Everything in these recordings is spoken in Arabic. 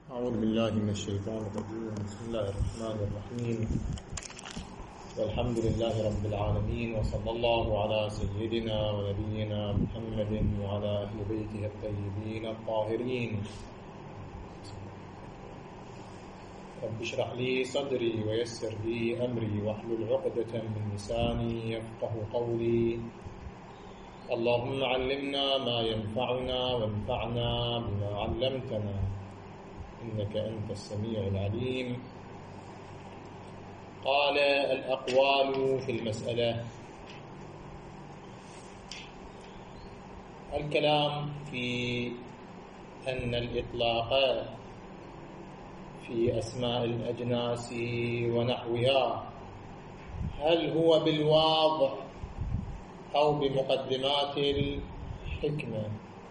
أعوذ بالله من الشيطان الرجيم. بسم الله الرحمن الرحيم. والحمد لله رب العالمين، وصلى الله على سيدنا ونبينا محمد وعلى أهل بيته الطيبين الطاهرين. رب اشرح لي صدري ويسر لي أمري واحلل عقدة من لساني يفقه قولي. اللهم علمنا ما ينفعنا وانفعنا بما علمتنا إنك أنت السميع العليم. قال: الأقوال في المسألة. الكلام في أن الإطلاق في أسماء الأجناس ونحوها هل هو بالواضع أو بمقدمات الحكمة؟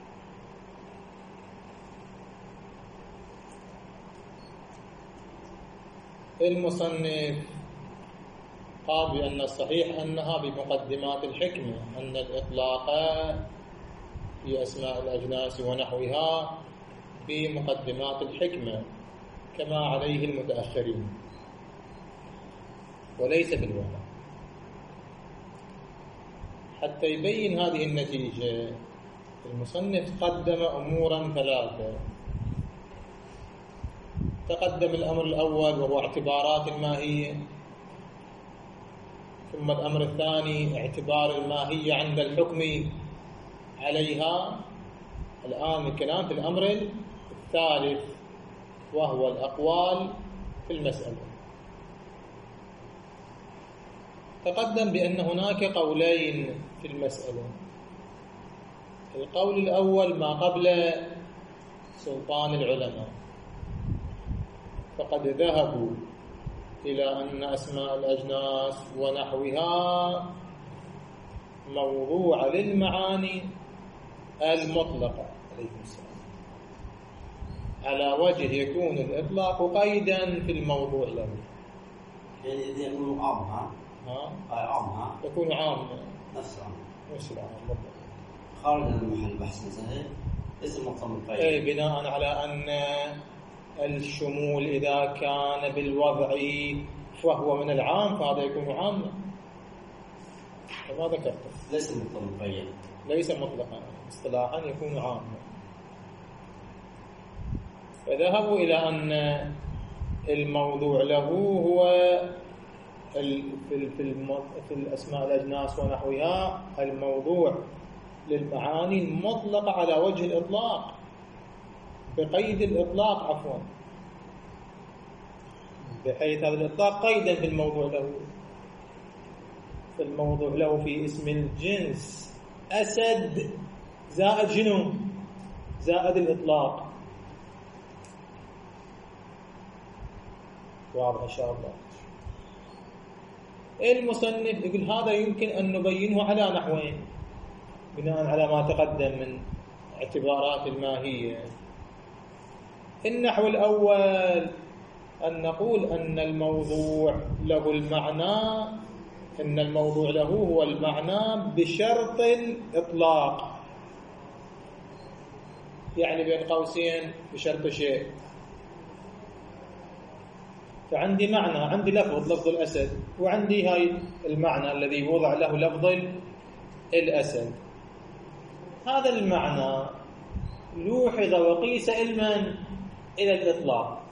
المصنف قال بأن الصحيح أنها بمقدمات الحكمة، أن الإطلاق في أسماء الأجناس ونحوها بمقدمات الحكمة كما عليه المتأخرين، وليس بالواقع. حتى يبين هذه النتيجة المصنف قدم أمورا ثلاثة. تقدم الأمر الأول وهو اعتبارات الماهية، ثم الأمر الثاني اعتبار الماهية عند الحكم عليها. الآن الكلام في الأمر الثالث وهو الأقوال في المسألة. تقدم بأن هناك قولين في المسألة. القول الأول ما قبل سلطان العلماء، فقد ذهبوا إلى أن أسماء الأجناس ونحوها موضوع للمعاني المطلقة عليكم السلام، على وجه يكون الإطلاق قيدا في الموضوع له. يعني يكون عام عام يكون عام نفس العام خارج المحل بحث سهل اسم مطلق قيد. أي بناء على أن الشمول إذا كان بالوضع فهو من العام فهذا يكون عاما، كما ذكرت ليس مطلق قيد، ليس مطلقا، اصطلاحا يكون عاما. فذهبوا إلى أن الموضوع له هو في الأسماء الأجناس ونحوها الموضوع للمعاني المطلقة على وجه الإطلاق، بقيد الإطلاق عفوا، بحيث هذا الإطلاق قيدا في الموضوع له. فالموضوع له في اسم الجنس أسد زائد شنو؟ زائد الإطلاق. واضح إن شاء الله. المصنف يقول هذا يمكن أن نبينه على نحوين بناء على ما تقدم من اعتبارات الماهية. النحو الأول أن نقول أن الموضوع له المعنى، أن الموضوع له هو المعنى بشرط الإطلاق، يعني بين قوسين بشرط شيء. فعندي معنى، عندي لفظ الأسد، وعندي هاي المعنى الذي وضع له لفظ الأسد. هذا المعنى لوحظ وقيس علما إلى الإطلاق،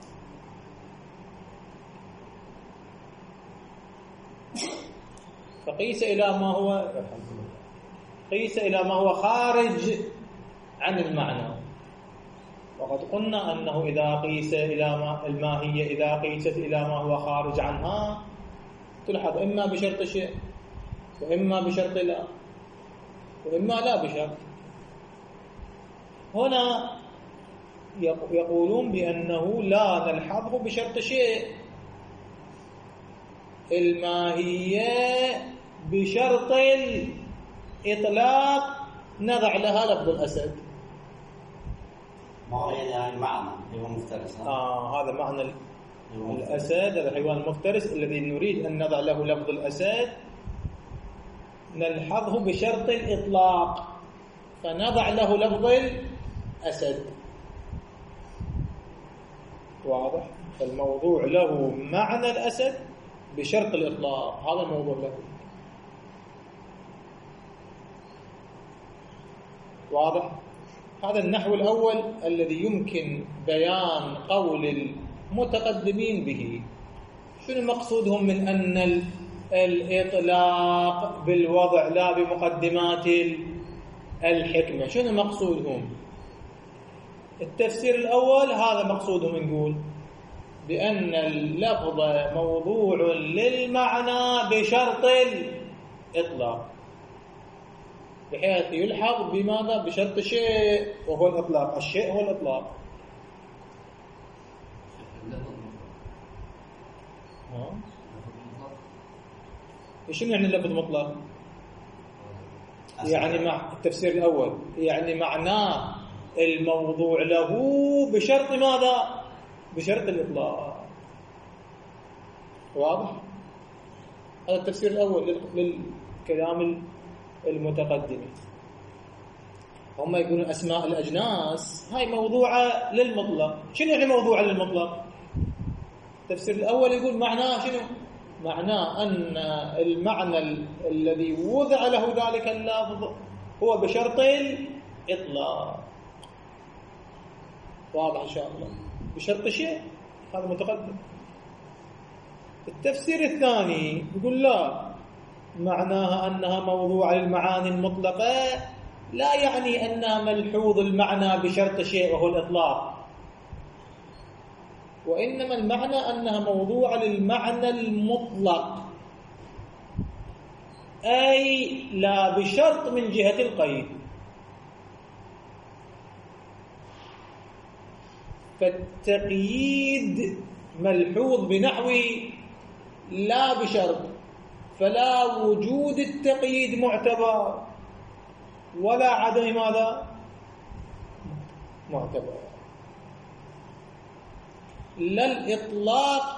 فقيس إلى ما هو قيس إلى ما هو خارج عن المعنى. وقد قلنا أنه إذا قيس إلى ما الماهية إذا قيست إلى ما هو خارج عنها تلحظ إما بشرط شيء وإما بشرط لا وإما لا بشرط. هنا يقولون بأنه لا نلحظه بشرط شيء، الماهية بشرط الإطلاق نضع لها لفظ الأسد. ما يعني معنى حيوان مفترس. هذا معنى الأسد، الحيوان المفترس الذي نريد أن نضع له لفظ الأسد نلحظه بشرط الإطلاق، فنضع له لفظ الأسد. واضح؟ فالموضوع له معنى الأسد بشرط الإطلاق، هذا الموضوع له. واضح؟ هذا النحو الأول الذي يمكن بيان قول المتقدمين به. شنو مقصودهم من أن الإطلاق بالوضع لا بمقدمات الحكمة؟ شنو مقصودهم؟ التفسير الأول هذا مقصودهم، نقول بأن اللفظ موضوع للمعنى بشرط الإطلاق، بحيث يلحظ بماذا؟ بشرط شيء وهو الإطلاق. الشيء هو الإطلاق. شنو يعني اللفظ مطلق؟ يعني مع التفسير الأول يعني معناه الموضوع له بشرط ماذا؟ بشرط الإطلاق. واضح؟ هذا التفسير الأول للكلام المتقدمين. هم يقولون أسماء الأجناس هاي موضوعة للمطلق. شنو يعني موضوعة للمطلق؟ التفسير الأول يقول معناه شنو؟ معناه أن المعنى الذي وضع له ذلك اللفظ هو بشرط الإطلاق. واضح إن شاء الله؟ بشرط شيء، هذا متقدم. التفسير الثاني يقول لا، معناها أنها موضوع للمعاني المطلقة، لا يعني أنها ملحوظ المعنى بشرط شيء وهو الإطلاق، وإنما المعنى أنها موضوع للمعنى المطلق، أي لا بشرط من جهة القيد. فالتقييد ملحوظ بنحو لا بشرط، فلا وجود التقييد معتبر ولا عدم ماذا؟ معتبر. لا الإطلاق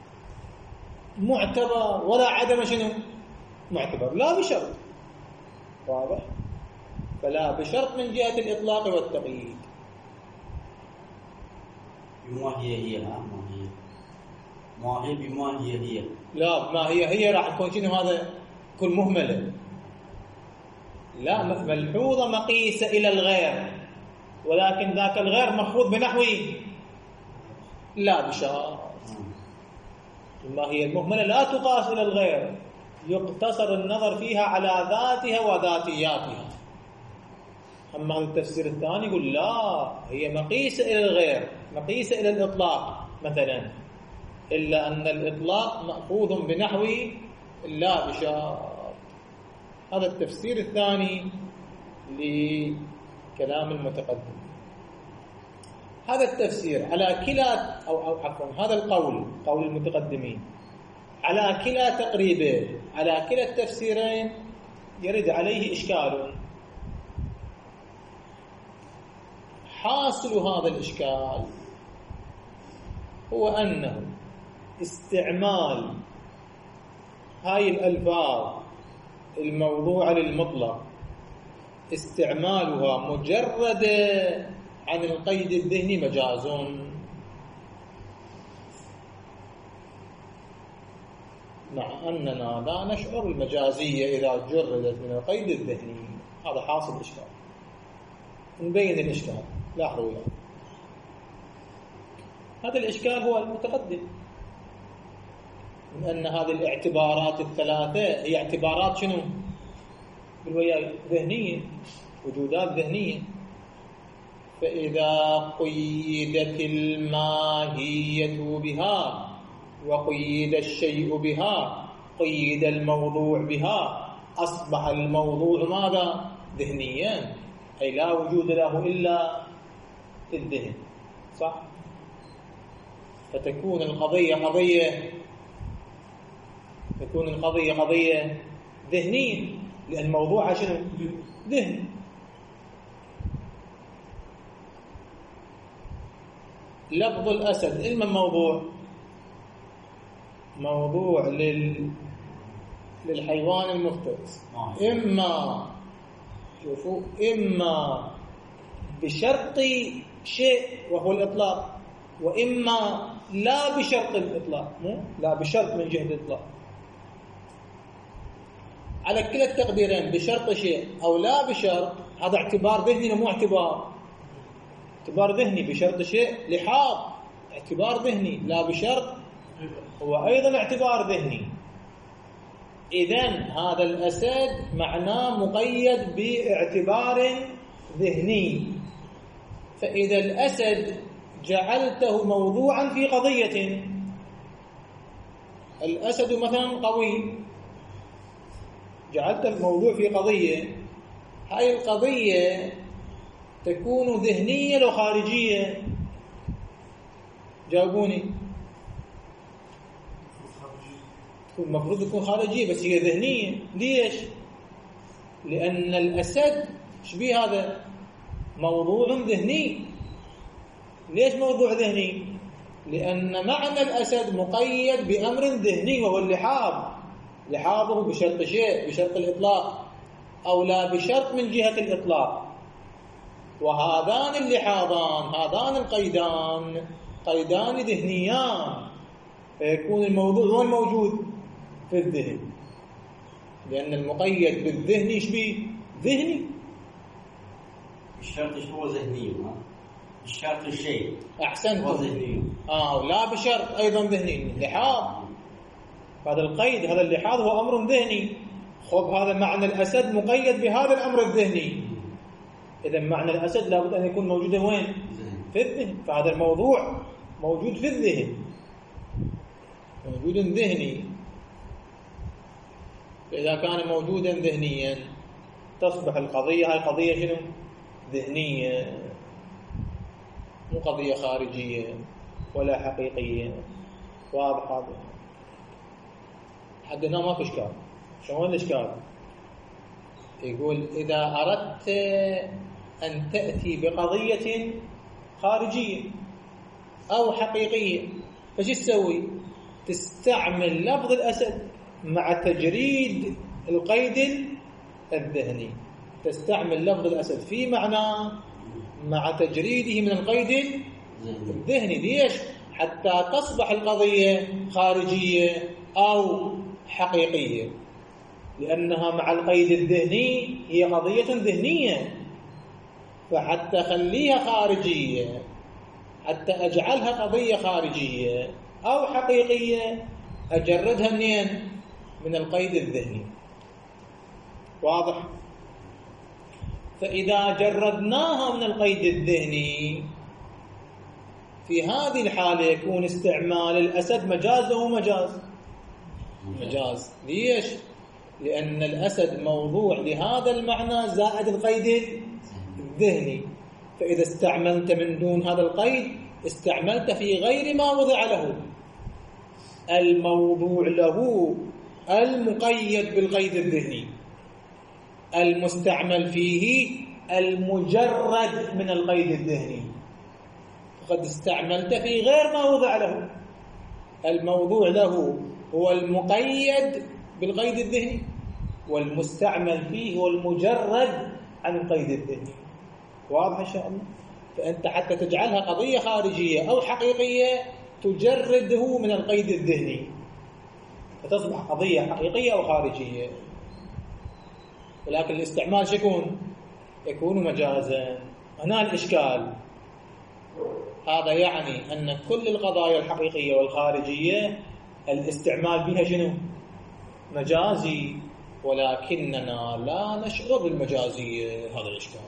معتبر ولا عدم شنو؟ معتبر، لا بشرط. واضح؟ فلا بشرط من جهة الإطلاق والتقييد. بما هي ما هي بما هي لا، ما هي راح تكون شنو؟ هذا كل مهملة. لا، ملحوظة مقيسة إلى الغير، ولكن ذاك الغير مخفوض بنحو لا بشرط. ما هي المهملة لا تقاس إلى الغير، يقتصر النظر فيها على ذاتها وذاتياتها. أما هذا التفسير الثاني يقول لا، هي مقيسة إلى الغير، مقيسة إلى الإطلاق مثلا، إلا أن الإطلاق مأخوذ بنحو لا بشرط. هذا التفسير الثاني لكلام المتقدم. هذا التفسير على كلا أو عفوا هذا القول، قول المتقدمين، على كلا تقريبه، على كلا التفسيرين يرد عليه إشكال. حاصل هذا الإشكال هو أنه استعمال هاي الألفاظ الموضوعة للمطلق، استعمالها مجرد عن القيد الذهني مجاز، مع أننا لا نشعر المجازية إذا جردت من القيد الذهني. هذا حاصل الإشكال. نبين الإشكال. لاحظوا يعني. هذا الإشكال هو المتقدم، من أن هذه الاعتبارات الثلاثة هي اعتبارات شنو؟ بالوياي ذهنية، وجودات ذهنية. فإذا قيدت الماهية بها وقيد الشيء بها قيد الموضوع بها، أصبح الموضوع ماذا؟ ذهنيا، أي لا وجود له إلا في الذهن. صح؟ فتكون القضية قضية ذهنية، لأن الموضوع شنو؟ ذهن. لفظ الأسد إما موضوع للحيوان المفترس، إما بشرط شيء وهو الإطلاق، وإما لا بشرط الإطلاق، لا بشرط من جهة الإطلاق. على كلا التقديرين، بشرط شيء أو لا بشرط، هذا اعتبار ذهني مو اعتبار ذهني. بشرط شيء لحاظ اعتبار ذهني، لا بشرط هو أيضا اعتبار ذهني. إذن هذا الأسد معناه مقيد باعتبار ذهني. فإذا الأسد جعلته موضوعا في قضية، الأسد مثلا قوي، جعلت الموضوع في قضية، هاي القضية تكون ذهنية لو خارجية؟ جاوبوني. المفروض تكون خارجية بس هي ذهنية. ليش؟ لأن الأسد شبيه هذا موضوع ذهني. ليش موضوع ذهني؟ لأن معنى الأسد مقيد بأمر ذهني وهو اللحاظ، لحاظه بشرط شيء، بشرط الإطلاق أو لا بشرط من جهة الإطلاق. وهذان اللحاظان، هذان القيدان، قيدان ذهنيان، فيكون الموضوع هو الموجود في الذهن، لأن المقيد بالذهن يشبه ذهني. الشرط هو ذهني، الشرط الشيء أحسنت هو ذهني. لا بشرط أيضا ذهني، لحاظ. هذا القيد، هذا اللحاظ هو أمر ذهني. خب هذا معنى الأسد مقيد بهذا الأمر الذهني. إذا معنى الأسد لابد أن يكون موجودا وين؟ في الذهن. فهذا الموضوع موجود في الذهن، موجود ذهني. فإذا كان موجودا ذهنيا تصبح القضية، هاي قضية شنو؟ ذهنية، مو قضية خارجية ولا حقيقية. واضح هذا؟ حد هنا ما في إشكال. شلون الإشكال؟ يقول إذا أردت أن تأتي بقضية خارجية أو حقيقية، فش تسوي؟ تستعمل لفظ الأسد مع تجريد القيد الذهني. تستعمل لفظ الأسد في معناه مع تجريده من القيد الذهني. ليش؟ حتى تصبح القضية خارجية أو حقيقية، لأنها مع القيد الذهني هي قضية ذهنية. فحتى أخليها خارجية، حتى أجعلها قضية خارجية أو حقيقية، أجردها منين؟ من القيد الذهني. واضح؟ فإذا جردناها من القيد الذهني، في هذه الحالة يكون استعمال الأسد مجاز أو مجاز. ليش؟ لأن الأسد موضوع لهذا المعنى زائد القيد الذهني. فإذا استعملت من دون هذا القيد استعملت في غير ما وضع له. الموضوع له المقيد بالقيد الذهني، المستعمل فيه المجرد من القيد الذهني. فقد استعملت في غير ما وضع له. الموضوع له هو المقيد بالقيد الذهني، والمستعمل فيه هو المجرد عن القيد الذهني. واضح إن شاء الله؟ فأنت حتى تجعلها قضية خارجية أو حقيقية تجرده من القيد الذهني، فتصبح قضية حقيقية أو خارجية. ولكن الاستعمال يكون مجازا. هنا الإشكال. هذا يعني أن كل القضايا الحقيقية والخارجية الاستعمال بها مجازي، ولكننا لا نشعر بالمجازية. هذا الإشكال.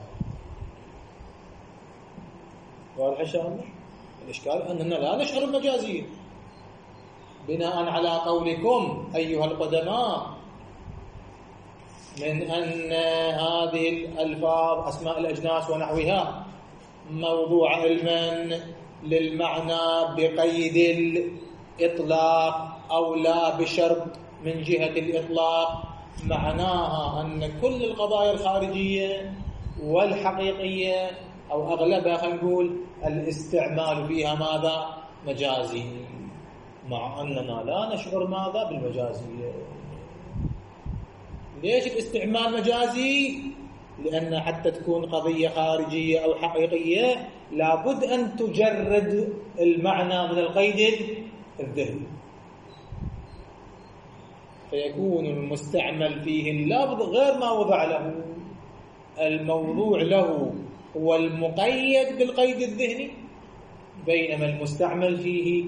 واضح إن شاء الله؟ الإشكال أننا لا نشعر بالمجازية بناء على قولكم أيها القدماء من أن هذه الألفاظ أسماء الأجناس ونحوها موضوع علما للمعنى بقيد الإطلاق أو لا بشرط من جهة الإطلاق. معناها أن كل القضايا الخارجية والحقيقية أو أغلبها خلينا نقول الاستعمال فيها ماذا؟ مجازي، مع أننا لا نشعر ماذا؟ بالمجازية. ليش الاستعمال مجازي؟ لأن حتى تكون قضية خارجية أو حقيقية لابد أن تجرد المعنى من القيد الذهني، فيكون المستعمل فيه اللفظ غير ما وضع له. الموضوع له هو المقيد بالقيد الذهني، بينما المستعمل فيه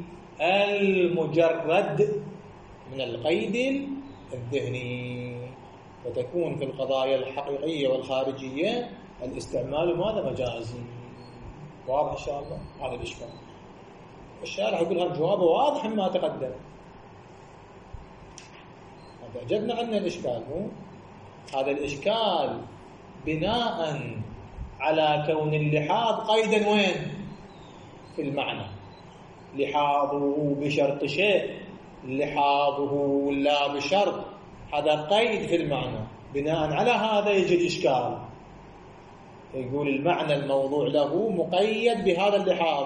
المجرد من القيد الذهني. فتكون في القضايا الحقيقية والخارجية الاستعمال ماذا مجازي. واضح إن شاء الله هذا الإشكال. الشارح يقول هذا جوابه واضح مما تقدم. هذا أجبنا عنه الإشكال. هذا الإشكال بناء على كون اللحاظ قيدا وين؟ في المعنى. لحاظه بشرط شيء، لحاظه لا بشرط، هذا قيد في المعنى. بناء على هذا يجي الإشكال. يقول المعنى الموضوع له مقيد بهذا اللحاظ،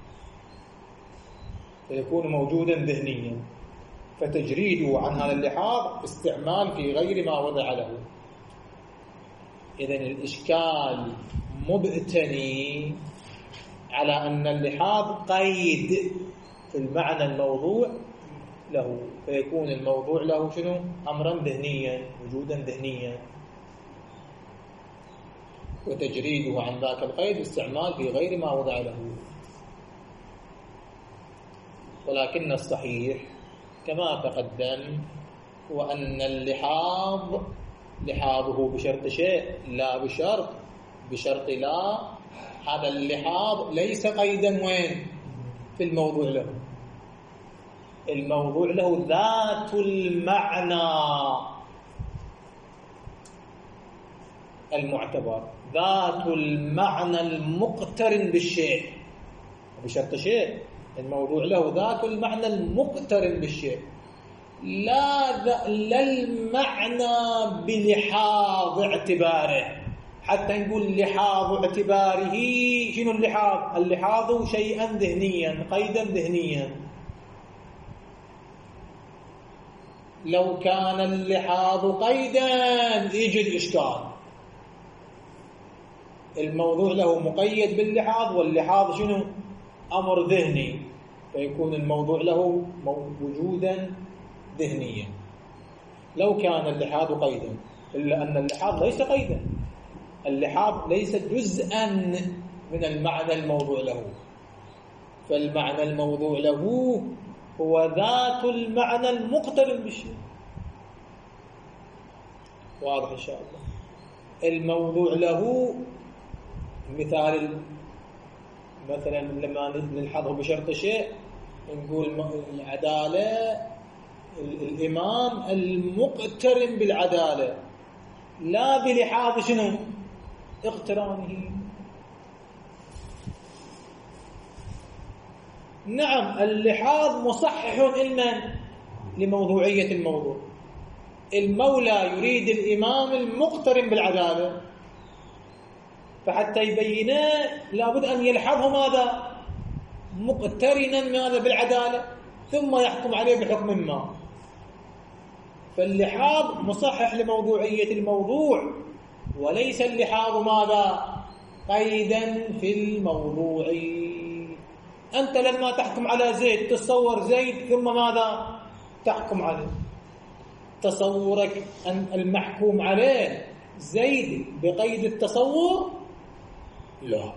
فيكون موجودا ذهنيا، فتجريده عن هذا اللحاظ استعمال في غير ما وضع له. إذن الإشكال مبتني على أن اللحاظ قيد في المعنى الموضوع له، فيكون الموضوع له شنو؟ أمرا ذهنيا، وجودا ذهنيا، وتجريده عن ذاك القيد استعمال في غير ما وضع له. ولكن الصحيح كما تقدم هو أن اللحاظ لحاظه بشرط شيء لا بشرط، بشرط لا، هذا اللحاظ ليس قيدا وين؟ في الموضوع له. الموضوع له ذات المعنى المعتبر، ذات المعنى المقترن بالشيء. بشرط شيء، الموضوع له ذات المعنى المقترن بالشيء، لا المعنى بلحاظ اعتباره. حتى نقول لحاظ اعتباره شنو اللحاظ؟ اللحاظ شيئا ذهنيا، قيدا ذهنيا. لو كان اللحاظ قيدا يجي الإشكال. الموضوع له مقيد باللحاظ، واللحاظ شنو؟ أمر ذهني، فيكون الموضوع له وجودا ذهنيا. لو كان اللحاظ قيدا، إلا أن اللحاظ ليس قيدا، اللحاظ ليس جزءا من المعنى الموضوع له، فالمعنى الموضوع له هو ذات المعنى المقترن بالشيء. واضح إن شاء الله. الموضوع له مثال، مثلا لما نلحظه بشرط شيء نقول العدالة، الإمام المقترن بالعدالة، لا بلحاظ شنو؟ اقترانه. نعم اللحاظ مصحح لموضوعية الموضوع. المولى يريد الإمام المقترن بالعدالة، فحتى يبينه لابد أن يلحظه ماذا؟ مقترنا ماذا؟ بالعدالة، ثم يحكم عليه بحكم ما. فاللحاظ مصحح لموضوعية الموضوع، وليس اللحاظ ماذا؟ قيدا في الموضوع. أنت لما تحكم على زيد تصور زيد ثم ماذا؟ تحكم عليه. تصورك أن المحكوم عليه زيد بقيد التصور؟ لا،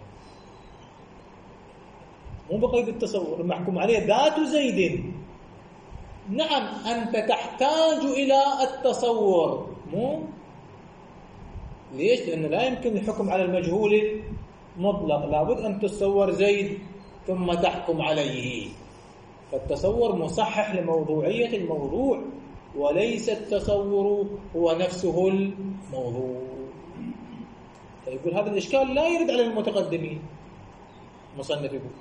مو بقيد التصور، المحكوم عليه ذات زيد. نعم أنت تحتاج إلى التصور، مو ليش؟ لأنه لا يمكن الحكم على المجهول مطلق، لابد أن تتصور زيد ثم تحكم عليه. فالتصور مصحح لموضوعية الموضوع، وليس التصور هو نفسه الموضوع. فيقول هذا الإشكال لا يرد على المتقدمين مصنف يقول،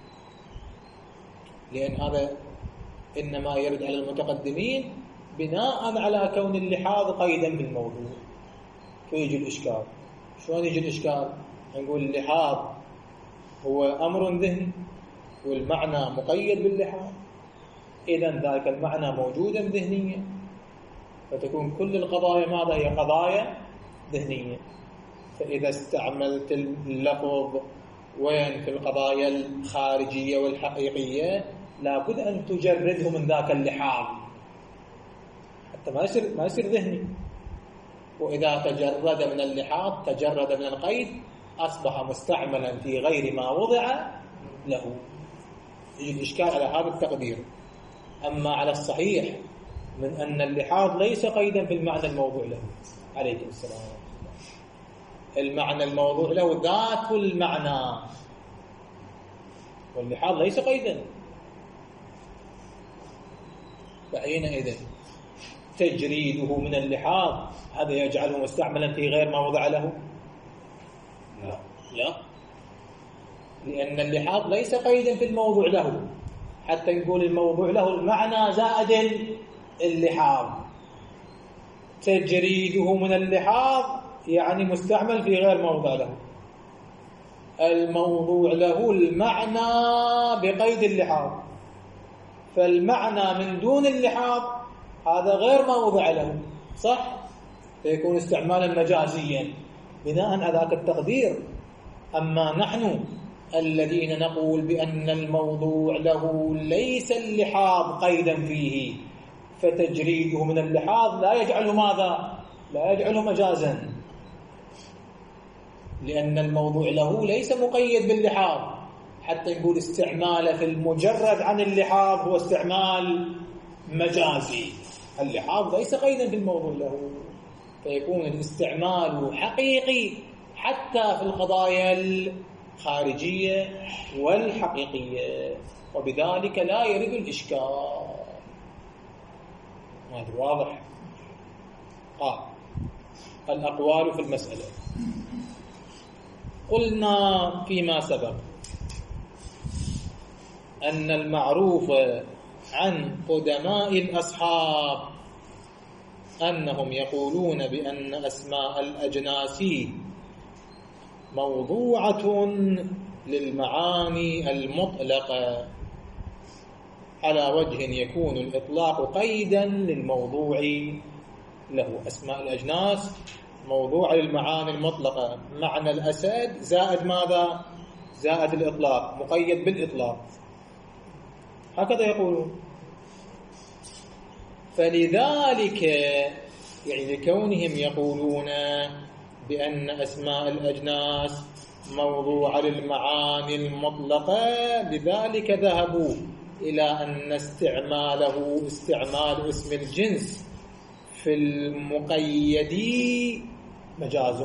لأن هذا إنما يرد على المتقدمين بناء على كون اللحاظ قيدا بالموضوع. فيجي الإشكال. شلون يجي الإشكال؟ نقول اللحاظ هو أمر ذهني والمعنى مقيد باللحاظ، إذن ذاك المعنى موجودا ذهنيا، فتكون كل القضايا ماذا؟ هي قضايا ذهنية. فإذا استعملت اللفظ وين في القضايا الخارجية والحقيقية لابد أن تجرده من ذاك اللحاظ حتى ما يصير ذهني. وإذا تجرد من اللحاظ تجرد من القيد أصبح مستعملا في غير ما وضع له. يجي الإشكال على هذا التقدير. أما على الصحيح من أن اللحاظ ليس قيدا في المعنى الموضوع له. عليكم السلام. المعنى الموضوع له ذات المعنى، واللحاظ ليس قيدا. فحينئذ تجريده من اللحاظ هذا يجعله مستعملا في غير ما وضع له؟ لا، لأن اللحاظ ليس قيدا في الموضوع له، حتى نقول الموضوع له المعنى زائد اللحاظ. تجريده من اللحاظ يعني مستعمل في غير موضع له. الموضوع له المعنى بقيد اللحاظ، فالمعنى من دون اللحاظ هذا غير ما وضع له، صح؟ فيكون استعمالا مجازيا بناء على ذاك التقدير. أما نحن الذين نقول بأن الموضوع له ليس اللحاظ قيدا فيه، فتجريده من اللحاظ لا يجعله ماذا؟ لا يجعله مجازا، لأن الموضوع له ليس مقيد باللحاظ، حتى نقول استعماله في المجرد عن اللحاظ هو استعمال مجازي. اللحاظ ليس قيدا في الموضوع له، فيكون الاستعمال حقيقي حتى في القضايا الخارجية والحقيقية، وبذلك لا يرد الإشكال. هذا واضح. الأقوال في المسألة. قلنا فيما سبق أن المعروف عن قدماء الأصحاب أنهم يقولون بأن أسماء الأجناس موضوعة للمعاني المطلقة على وجه يكون الإطلاق قيدا للموضوع له. أسماء الأجناس موضوع للمعاني المطلقة، معنى الأسد زائد ماذا؟ زائد الإطلاق، مقيد بالإطلاق، هكذا يقولون. فلذلك يعني لكونهم يقولون بأن أسماء الأجناس موضوع للمعاني المطلقة، لذلك ذهبوا إلى أن استعماله استعمال اسم الجنس في المقيد مجاز.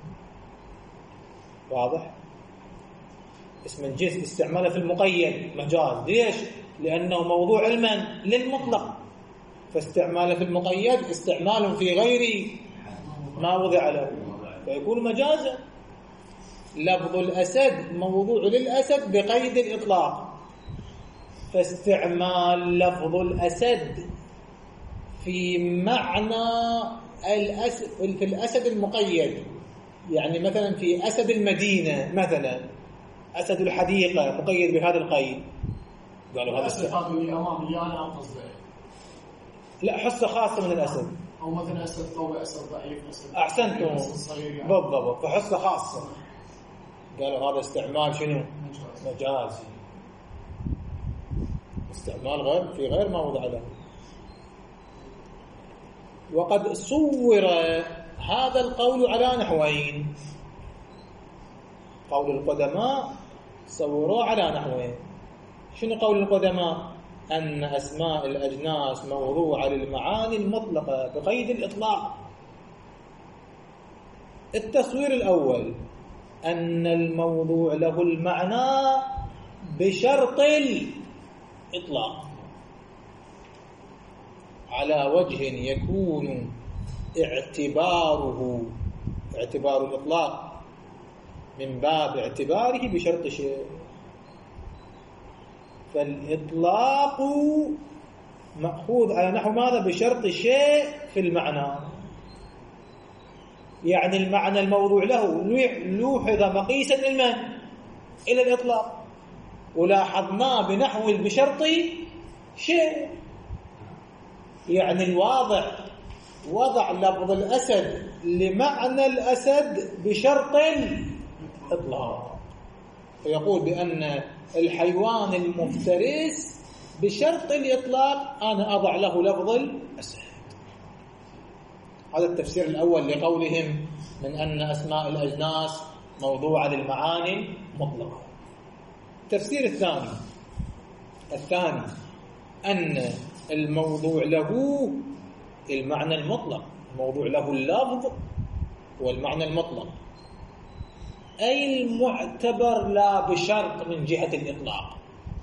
واضح؟ اسم الجنس استعماله في المقيد مجاز. ليش؟ لأنه موضوع علما للمطلق، فاستعماله في المقيد استعمال في غير ما وضع له، فيكون مجازا. لفظ الأسد موضوع للأسد بقيد الإطلاق، فاستعمال لفظ الأسد في معنى الأسد في الأسد المقيد، يعني مثلا في أسد المدينة، مثلا أسد الحديقة مقيد بهذا القيد، قالوا هذا الأسد اللي أمامي أنا قصدي لا، حصة خاصة من الأسد، أو مثلا أسد قوي، أسد ضعيف، أسد أحسنتم صغير يعني. بالضبط، فحصة خاصة. قالوا هذا استعمال شنو؟ مجازي، استعمال غير في غير ما وضع له. وقد صور هذا القول على نحوين. قول القدماء صوروه على نحوين. شنو قول القدماء؟ أن أسماء الأجناس موضوعة للمعاني المطلقة بقيد الإطلاق. التصوير الأول أن الموضوع له المعنى بشرط الإطلاق، على وجه يكون اعتبار الإطلاق من باب اعتباره بشرط شيء. فالإطلاق مأخوذ على نحو ماذا؟ بشرط شيء في المعنى، يعني المعنى الموضوع له لوحظ مقيسا إلى الإطلاق، ولاحظناه بنحو بشرط شيء، يعني الواضع وضع لفظ الأسد لمعنى الأسد بشرط الإطلاق، فيقول بأن الحيوان المفترس بشرط الإطلاق أنا أضع له لفظ الأسد. هذا التفسير الأول لقولهم من أن أسماء الأجناس موضوعة للمعاني مطلقة. التفسير الثاني أن الموضوع له المعنى المطلق، الموضوع له اللفظ والمعنى المطلق، أي المعتبر لا بشرط من جهة الإطلاق.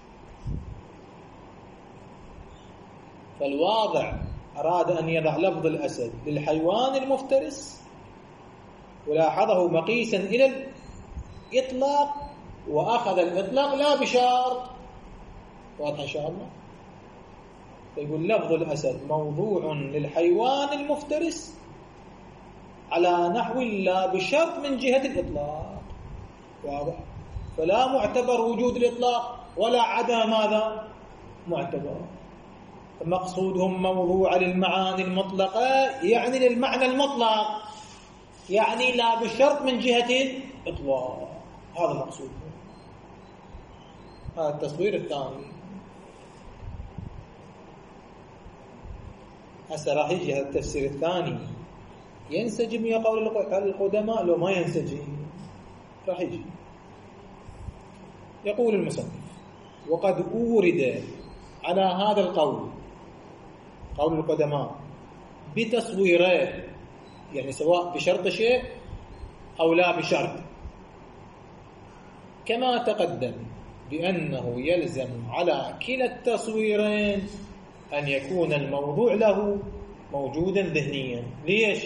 فالواضع أراد أن يضع لفظ الأسد للحيوان المفترس ولاحظه مقيسا إلى الإطلاق، وأخذ الإطلاق لا بشرط. واضح إن شاء الله؟ يقول لفظ الأسد موضوع للحيوان المفترس على نحو لا بشرط من جهة الإطلاق. واضح؟ فلا معتبر وجود الإطلاق ولا عدم ماذا؟ معتبر. مقصودهم موضوع للمعاني المطلقة، يعني للمعنى المطلق، يعني لا بشرط من جهة الإطلاق. هذا مقصودهم. هذا التصوير الثاني. هسه راح يجي هذا التفسير الثاني ينسجم يا قول القدماء لو ما ينسجم راح يجي. يقول المصنف وقد أورد على هذا القول قول القدماء بتصويرات، يعني سواء بشرط شيء أو لا بشرط، كما تقدم بأنه يلزم على كلا التصويرين أن يكون الموضوع له موجودا ذهنيا. ليش؟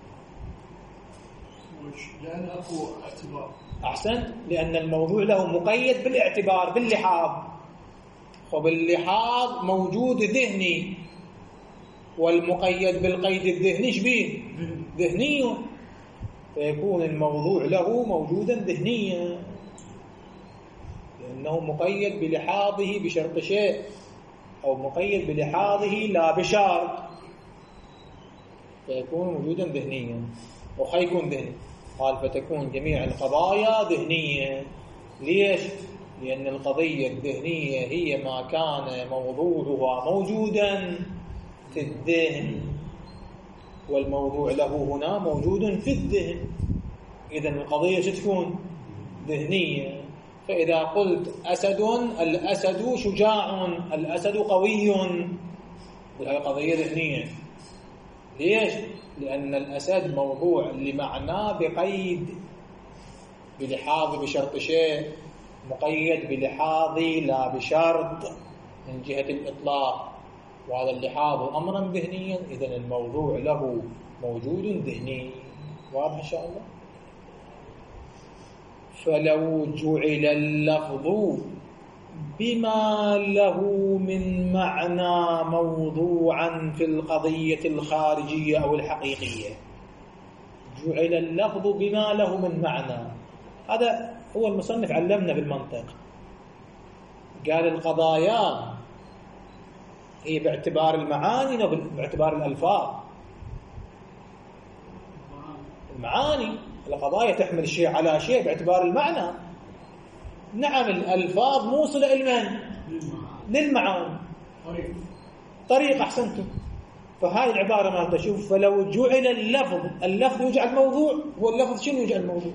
لأن أكو اعتبار. أحسن، لأن الموضوع له مقيد بالاعتبار باللحاظ، وباللحاظ موجود ذهني، والمقيد بالقيد الذهني شبيه ذهني، فيكون الموضوع له موجودا ذهنيا لأنه مقيد بلحاظه بشرط شيء، أو مقيد بلحاظه لا بشرط، فيكون موجودا ذهنيا. وخيكون ذهني قال فتكون جميع القضايا ذهنية. ليش؟ لأن القضية الذهنية هي ما كان موضوعها موجودا في الذهن، والموضوع له هنا موجود في الذهن، إذن القضية ستكون ذهنية. فإذا قلت أسد، الأسد شجاع، الأسد قوي، وهي قضية ذهنية. ليش؟ لأن الأسد موضوع لمعنى بقيد بلحاظ بشرط شيء، مقيد بلحاظ لا بشرط من جهة الإطلاق، وهذا اللحاظ أمرا ذهنيا، إذن الموضوع له موجود ذهني. واضح إن شاء الله؟ فلو جعل اللفظ بما له من معنى موضوعا في القضية الخارجية أو الحقيقية، جعل اللفظ بما له من معنى. هذا هو المصنف علمنا بالمنطق، قال القضايا هي باعتبار المعاني وباعتبار الألفاظ. المعاني القضايا تحمل شيء على شيء باعتبار المعنى. نعم الألفاظ موصلة إلى للمعاني. طريق أحسنتم. فهذه العبارة ما تشوف فلو جعل اللفظ يجعل موضوع، واللفظ شنو يجعل موضوع؟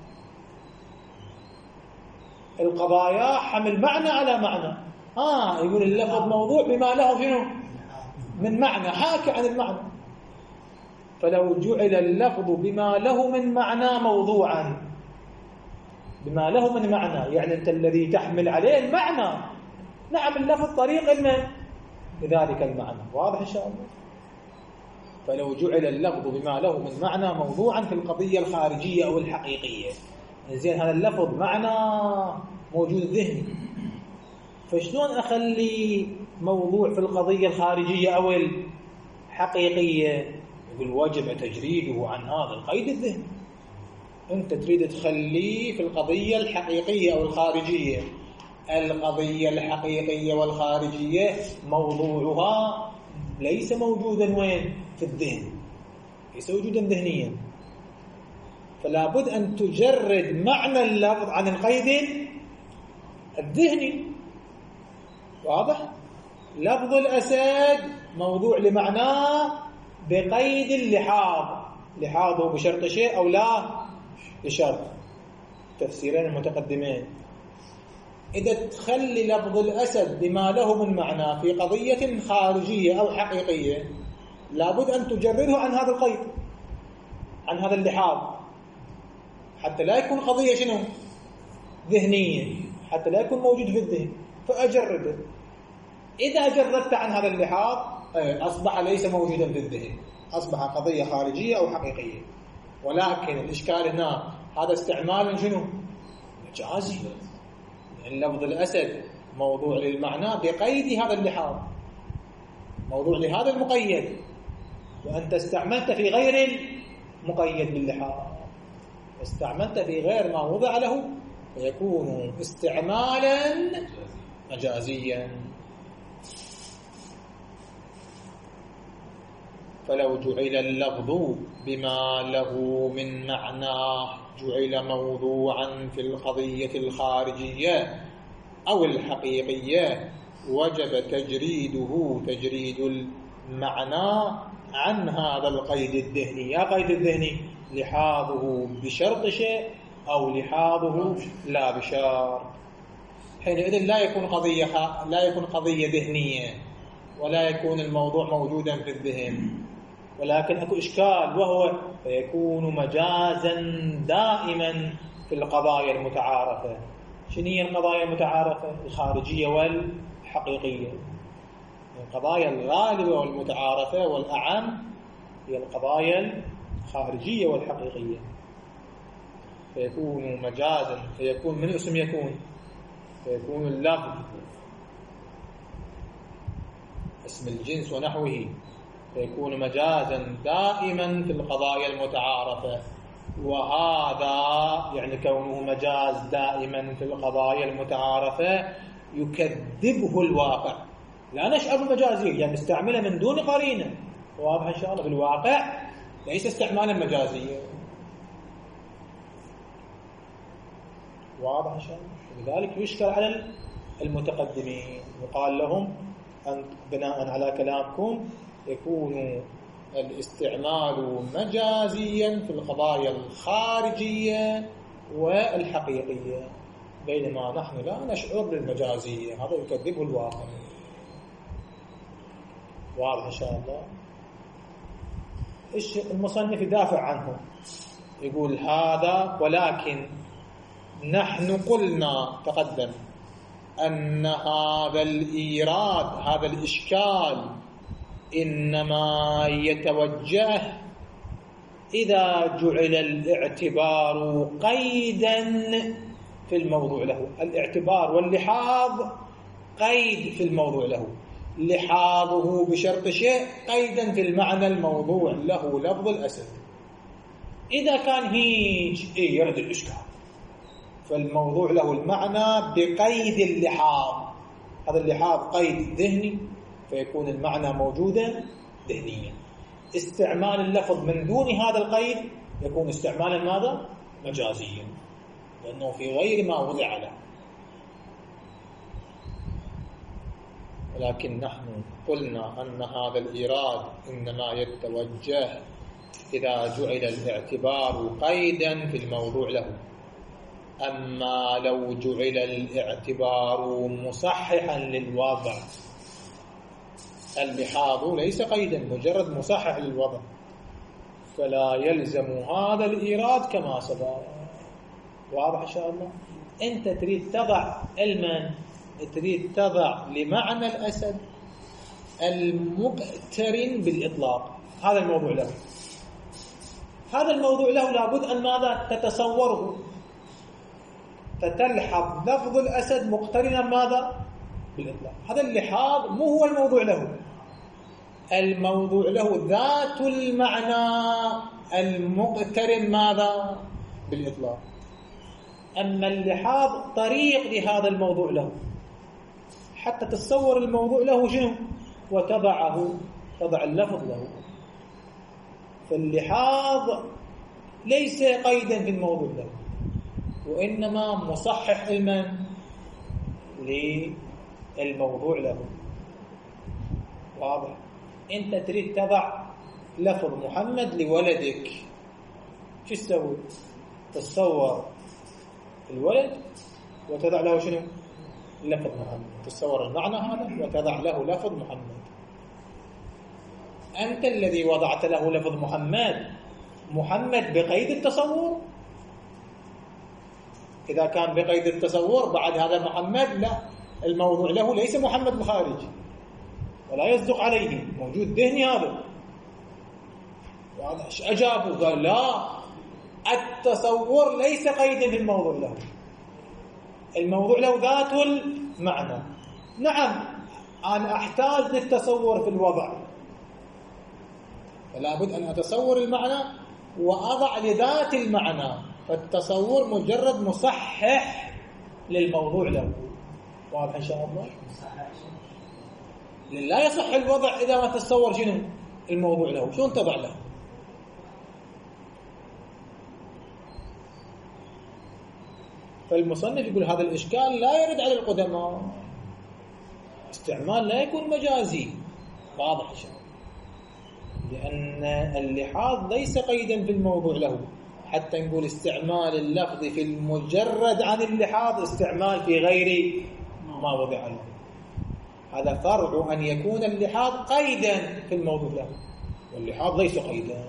القضايا حمل معنى على معنى. يقول اللفظ موضوع بما له شنو من معنى، حاكي عن المعنى. فلو جعل اللفظ بما له من معنى موضوعا، بما له من معنى يعني أنت الذي تحمل عليه المعنى. نعم اللفظ طريق لذلك المعنى. واضح إن شاء الله؟ فلو جعل اللفظ بما له من معنى موضوعا في القضية الخارجية أو الحقيقية. زين هذا اللفظ معنى موجود ذهني، فشلون أخلي موضوع في القضية الخارجية أو الحقيقية؟ يقول وجب تجريده عن هذا القيد الذهني. أنت تريد تخليه في القضية الحقيقية أو الخارجية. القضية الحقيقية والخارجية موضوعها ليس موجودا وين؟ في الذهن، ليس وجودا ذهنيا، فلا بد أن تجرد معنى اللفظ عن القيد الذهني. واضح؟ لفظ الأسد موضوع لمعناه بقيد اللحاظ، لحاظه بشرط شيء أو لا بشرط، تفسيرين المتقدمين. إذا تخلي لفظ الأسد بما له من معنى في قضية خارجية أو حقيقية، لابد أن تجرده عن هذا القيد، عن هذا اللحاظ، حتى لا يكون قضية شنو؟ ذهنية، حتى لا يكون موجود في الذهن، فأجرده. إذا جردت عن هذا اللحاظ أصبح ليس موجودا في الذهن، أصبح قضية خارجية أو حقيقية. ولكن الإشكال هنا هذا استعمال شنو؟ مجازي، يعني لفظ الأسد موضوع للمعنى بقيد هذا اللحاظ، موضوع لهذا المقيد، وأنت استعملت في غير مقيد باللحاظ، استعملت في غير ما وضع له، فيكون استعمالا مجازيا. فلو جعل اللفظ بما له من معناه جعل موضوعا في القضية الخارجية أو الحقيقية، وجب تجريده تجريد المعنى عن هذا القيد الذهني. يا قيد الذهني لحاظه بشرط شيء أو لحاظه لا بشرط. حينئذ لا يكون قضية ذهنية، ولا يكون الموضوع موجودا في الذهن، ولكن أكو إشكال، وهو فيكون مجازا دائما في القضايا المتعارفة. شنو هي القضايا المتعارفة؟ الخارجية والحقيقية. القضايا الغالبة والمتعارفة والأعم هي القضايا الخارجية والحقيقية. فيكون مجازا، فيكون من اسم يكون، فيكون اللفظ اسم الجنس ونحوه، فيكون مجازا دائما في القضايا المتعارفة. وهذا يعني كونه مجاز دائما في القضايا المتعارفة يكذبه الواقع، لا نشعر بمجازية، يعني نستعمله من دون قرينة. واضح إن شاء الله؟ في الواقع ليس استعمالا مجازيا. واضح إن شاء الله؟ لذلك يشكل على المتقدمين، يقال لهم أن بناء على كلامكم يكون الاستعمال مجازيا في القضايا الخارجية والحقيقية، بينما نحن لا نشعر بالمجازية، هذا يكذبه الواقع. واضح إن شاء الله؟ المصنف يدافع عنه، يقول هذا ولكن نحن قلنا تقدم أن هذا الإيراد، هذا الإشكال إنما يتوجه إذا جعل الاعتبار قيدا في الموضوع له. الاعتبار واللحاظ قيد في الموضوع له، لحاظه بشرط شيء قيدا في المعنى الموضوع له لفظ الأسد. إذا كان هيك يرد الإشكال، فالموضوع له المعنى بقيد اللحاظ، هذا اللحاظ قيد ذهني، فيكون المعنى موجودا ذهنيا. استعمال اللفظ من دون هذا القيد يكون استعمالا ماذا؟ مجازيا، لأنه في غير ما وضع له. ولكن نحن قلنا أن هذا الإيراد إنما يتوجه إذا جعل الاعتبار قيدا في الموضوع له. أما لو جعل الاعتبار مصححا للوضع، اللحاظ ليس قيدا، مجرد مصحح للوضع، فلا يلزم هذا الإيراد كما سبق. واضح إن شاء الله؟ أنت تريد تضع علما، تريد تضع لمعنى الأسد المقترن بالإطلاق، هذا الموضوع له، هذا الموضوع له لابد أن ماذا؟ تتصوره، فتلحظ لفظ الأسد مقترنا ماذا؟ بالإطلاق. هذا اللحاظ مو هو الموضوع له، الموضوع له ذات المعنى المقترن ماذا؟ بالإطلاق. أما اللحاظ طريق لهذا الموضوع له، حتى تتصور الموضوع له شنو وتضعه، تضع اللفظ له. فاللحاظ ليس قيدا في الموضوع له، وإنما مصحح علما للموضوع له. واضح؟ أنت تريد تضع لفظ محمد لولدك، شو تسوي؟ تتصور الولد وتضع له شنو؟ لفظ محمد. تتصور المعنى هذا وتضع له لفظ محمد. أنت الذي وضعت له لفظ محمد بقيد التصور. إذا كان بقيد التصور بعد هذا محمد، لا، الموضوع له ليس محمد الخارجي ولا يصدق عليه، موجود ذهني هذا. ايش أجابوا؟ قال لا، التصور ليس قيدا في الموضوع له، الموضوع له ذات المعنى. نعم، أنا أحتاج للتصور في الوضع، فلا بد أن أتصور المعنى وأضع لذات المعنى، فالتصور مجرد مصحح للموضوع له. واضح إن شاء الله؟ لا يصح الوضع إذا ما تتصور شنو الموضوع له، شلون تضع له؟ فالمصنف يقول هذا الإشكال لا يرد على القدماء، استعمال لا يكون مجازي. واضح شيء، لأن اللحاظ ليس قيدا في الموضوع له، حتى نقول استعمال اللفظ في المجرد عن اللحاظ استعمال في غير ما وضع له. هذا فرع أن يكون اللحاظ قيدا في الموضوع له، واللحاظ ليس قيدا.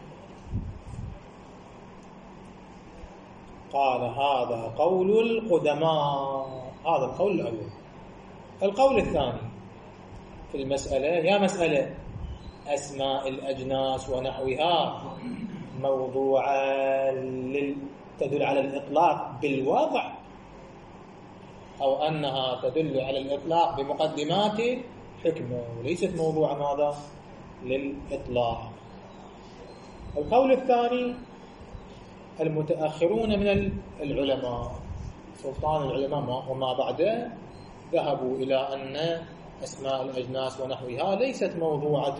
قال هذا قول القدماء، هذا القول الأول. القول الثاني في المسألة، يا مسألة أسماء الأجناس ونحوها موضوعة تدل على الإطلاق بالوضع، أو أنها تدل على الإطلاق بمقدمات حكمة، وليست موضوع ماذا؟ للإطلاق. القول الثاني المتأخرون من العلماء، سلطان العلماء وما بعده، ذهبوا إلى أن أسماء الأجناس ونحوها ليست موضوعة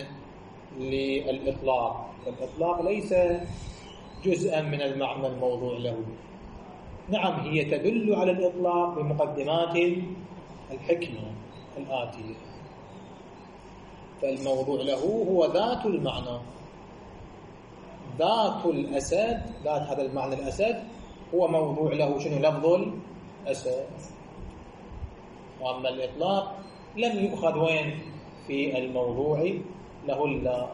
للإطلاق، فالإطلاق ليس جزءا من المعنى الموضوع له. نعم، هي تدل على الإطلاق بمقدمات الحكمة الآتية، فالموضوع له هو ذات المعنى، ذات الأسد، ذات هذا المعنى الأسد هو موضوع له شنو؟ لفظ الأسد. وأما الإطلاق لم يؤخذ وين؟ في الموضوع له الله.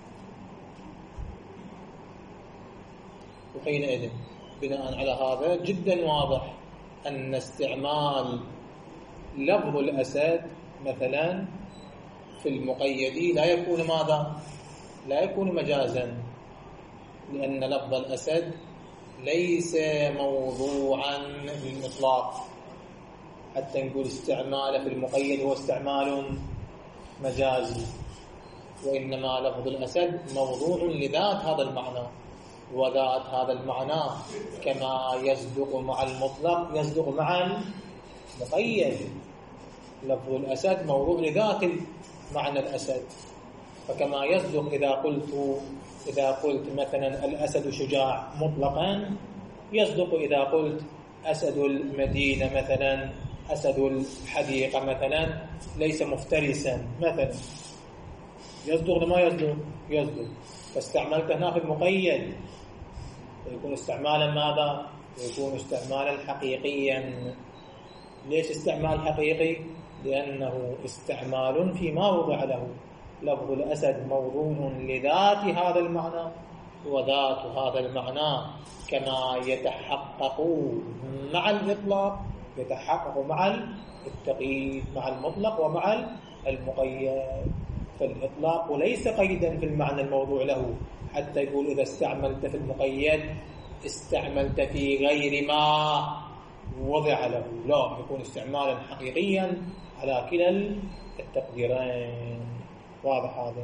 وحينئذ بناء على هذا جدا واضح أن استعمال لفظ الأسد مثلا في المقيد لا يكون ماذا؟ لا يكون مجازا، لأن لفظ الأسد ليس موضوعا للإطلاق، حتى نقول استعماله في المقيد هو استعمال مجازي، وإنما لفظ الأسد موضوع لذات هذا المعنى، وذات هذا المعنى كما يصدق مع المطلق يصدق مع المقيد. لفظ الأسد موضوع لذات معنى الأسد، فكما يصدق إذا قلت مثلا الأسد شجاع مطلقا، يصدق إذا قلت أسد المدينة مثلا، أسد الحديقة مثلا ليس مفترسا مثلا، يصدق لما يصدق، فاستعملت هنا في المقيد ويكون استعمالا ماذا؟ ويكون استعمالا حقيقيا. ليش استعمال حقيقي؟ لأنه استعمال فيما وضع له. لفظ الأسد موضوع لذات هذا المعنى، وذات هذا المعنى كما يتحقق مع الإطلاق يتحقق مع التقييد، مع المطلق ومع المقيد. فالإطلاق ليس قيدا في المعنى الموضوع له، حتى يقول إذا استعملت في المقيد استعملت في غير ما وضع له، لا، يكون استعمالا حقيقيا على كلا التقديرين. واضح هذا؟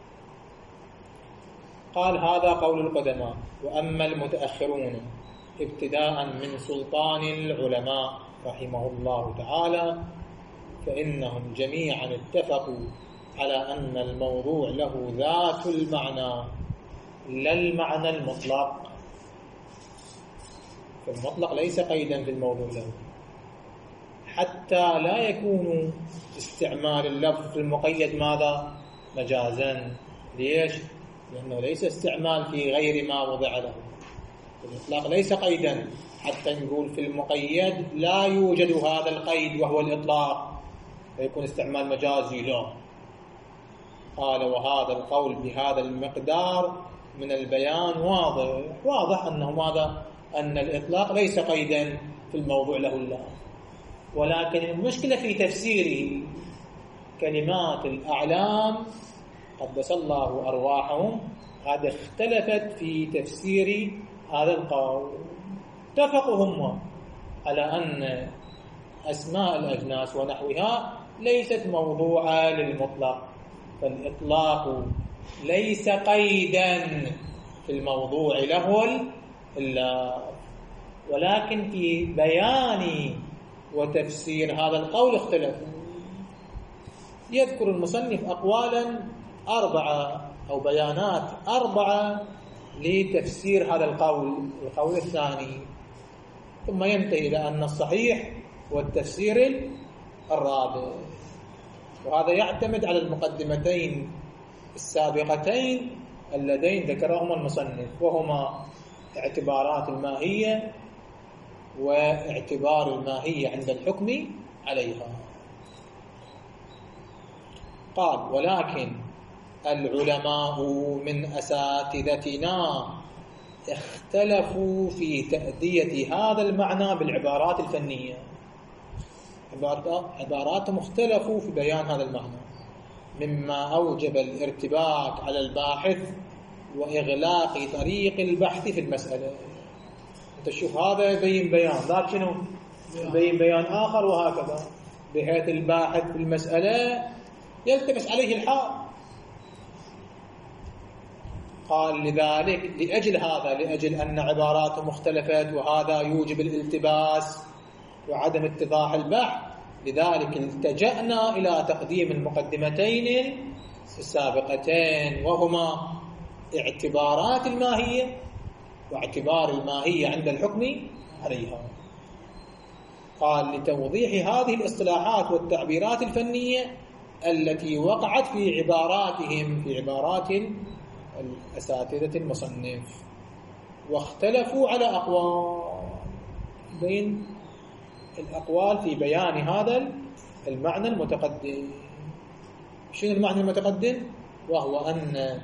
قال هذا قول القدماء. وأما المتأخرون ابتداء من سلطان العلماء رحمه الله تعالى فإنهم جميعا اتفقوا على أن الموضوع له ذات المعنى لا المعنى المطلق. فالمطلق ليس قيدا في الموضوع له، حتى لا يكون استعمال اللفظ في المقيد ماذا؟ مجازا. ليش؟ لأنه ليس استعمال في غير ما وضع له. الإطلاق ليس قيدا حتى نقول في المقيد لا يوجد هذا القيد وهو الإطلاق فيكون استعمال مجازي. لا، قال وهذا القول بهذا المقدار من البيان واضح أنه ماذا؟ أن الإطلاق ليس قيدا في الموضوع له الله. ولكن المشكلة في تفسيره. كلمات الأعلام قدس الله أرواحهم قد اختلفت في تفسير هذا القول. اتفقوا هم على أن أسماء الأجناس ونحوها ليست موضوعة للمطلق، فالإطلاق ليس قيدا في الموضوع له إلا، ولكن في بيان وتفسير هذا القول اختلفوا. يذكر المصنف أقوالا 4 أو بيانات 4 لتفسير هذا القول الثاني، ثم ينتهي إلى أن الصحيح والتفسير الرابع. وهذا يعتمد على المقدمتين السابقتين اللذين ذكرهما المصنف، وهما اعتبارات الماهية واعتبار الماهية عند الحكم عليها. قال ولكن العلماء من أساتذتنا اختلفوا في تأدية هذا المعنى بالعبارات الفنية. عباراتهم اختلفوا في بيان هذا المعنى، مما أوجب الارتباك على الباحث وإغلاق طريق البحث في المسألة. أنت تشوف هذا يبين بيان، ذاك شنو يبين بيان آخر، وهكذا، بحيث الباحث في المسألة يلتبس عليه الحال. قال لذلك لأجل أن عباراتهم اختلفت وهذا يوجب الالتباس وعدم اتضاح البحث، لذلك التجأنا إلى تقديم المقدمتين السابقتين، وهما اعتبارات الماهية واعتبار الماهية عند الحكم عليها. قال لتوضيح هذه الاصطلاحات والتعبيرات الفنية التي وقعت في عباراتهم، في عبارات الأساتذة المصنف، واختلفوا على أقوال. بين الأقوال في بيان هذا المعنى المتقدم. شنو المعنى المتقدم؟ وهو أن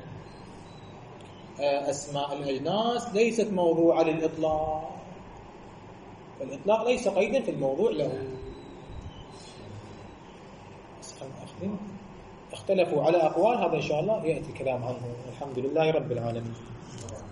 أسماء الأجناس ليست موضوعة للإطلاق، فالإطلاق ليس قيدا في الموضوع له. اختلفوا على أقوال، هذا إن شاء الله يأتي كلام عنه. الحمد لله رب العالمين.